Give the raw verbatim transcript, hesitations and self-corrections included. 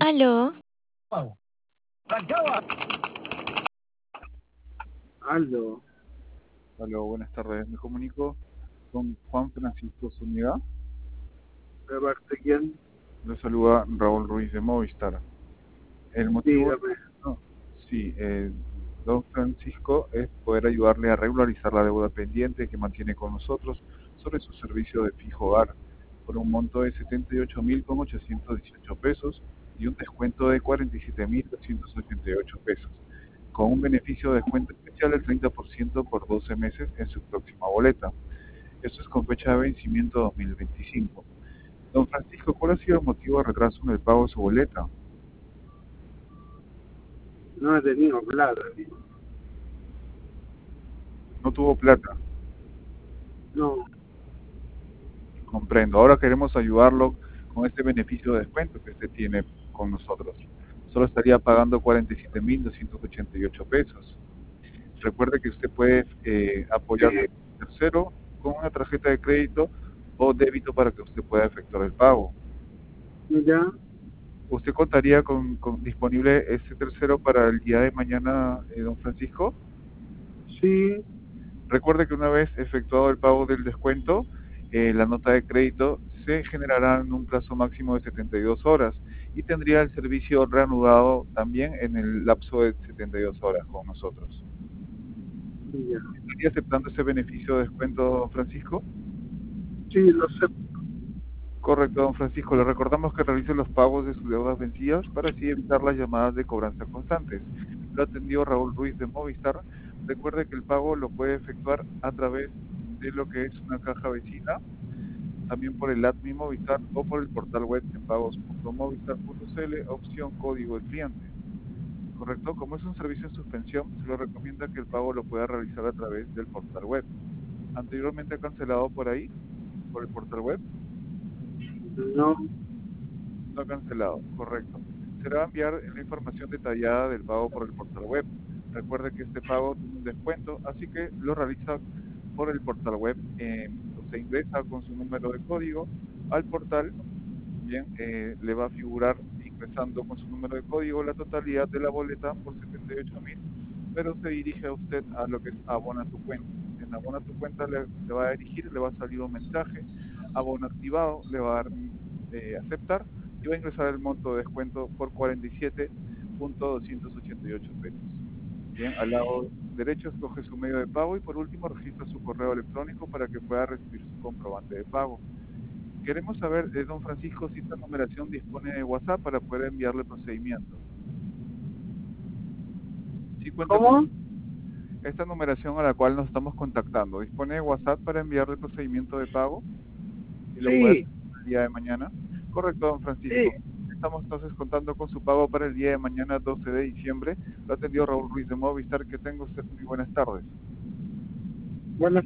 Aló, Aldo, Hola, buenas tardes. Me comunico con Juan Francisco Zúñiga. ¿de parte de quién? Le saluda Raúl Ruiz de Movistar. El motivo, Dígame. no, sí, eh, don Francisco, es poder ayudarle a regularizar la deuda pendiente que mantiene con nosotros sobre su servicio de fijo hogar por un monto de setenta y ocho mil ochocientos dieciocho pesos y un descuento de cuarenta y siete mil doscientos ochenta y ocho pesos, con un beneficio de descuento especial del treinta por ciento por doce meses en su próxima boleta. Esto es con fecha de vencimiento dos mil veinticinco. Don Francisco, ¿cuál ha sido el motivo de retraso en el pago de su boleta? No he tenido plata, tío. No tuvo plata, No, comprendo. Ahora queremos ayudarlo con este beneficio de descuento que usted tiene con nosotros. Solo estaría pagando cuarenta y siete mil doscientos ochenta y ocho pesos. Recuerde que usted puede eh, apoyarse eh, con un tercero con una tarjeta de crédito o débito para que usted pueda efectuar el pago. ya, ¿Usted contaría con, con disponible ese tercero para el día de mañana, eh, don Francisco? sí, Recuerde que una vez efectuado el pago del descuento, eh, la nota de crédito se generará en un plazo máximo de setenta y dos horas y tendría el servicio reanudado también en el lapso de setenta y dos horas con nosotros. ya. ¿Estaría aceptando ese beneficio de descuento, don Francisco? Sí, lo sé. Correcto, don Francisco. Le recordamos que realice los pagos de sus deudas vencidas para así evitar las llamadas de cobranza constantes. Lo atendió Raúl Ruiz de Movistar. Recuerde que el pago lo puede efectuar a través de lo que es una caja vecina, también por el app Mi Movistar o por el portal web en pagos punto movistar punto cl, opción código de cliente. Correcto, como es un servicio en suspensión, se le recomienda que el pago lo pueda realizar a través del portal web. ¿Anteriormente ha cancelado por ahí, por el portal web? No, No ha cancelado, correcto. Se le va a enviar la información detallada del pago por el portal web. Recuerde que este pago tiene un descuento, así que lo realiza por el portal web. Eh, usted ingresa con su número de código al portal. Bien, eh, le va a figurar ingresando con su número de código la totalidad de la boleta por setenta y ocho mil, pero se dirige a usted a lo que es abona tu cuenta. En abona tu cuenta le, le va a dirigir, le va a salir un mensaje, abono activado, le va a dar eh, aceptar y va a ingresar el monto de descuento por cuarenta y siete mil doscientos ochenta y ocho pesos. Bien, al lado derecho escoge su medio de pago y por último registra su correo electrónico para que pueda recibir su comprobante de pago. Queremos saber, eh, don Francisco, si esta numeración dispone de WhatsApp para poder enviarle el procedimiento. Si cuenta con ¿cómo? esta numeración a la cual nos estamos contactando, ¿dispone de WhatsApp para enviarle el procedimiento de pago y lo puede hacer Sí, el día de mañana? Correcto, don sí. Francisco. Estamos entonces contando con su pago para el día de mañana, doce de diciembre. Lo atendió Raúl Ruiz de Movistar. Que tenga usted muy buenas tardes. Buenas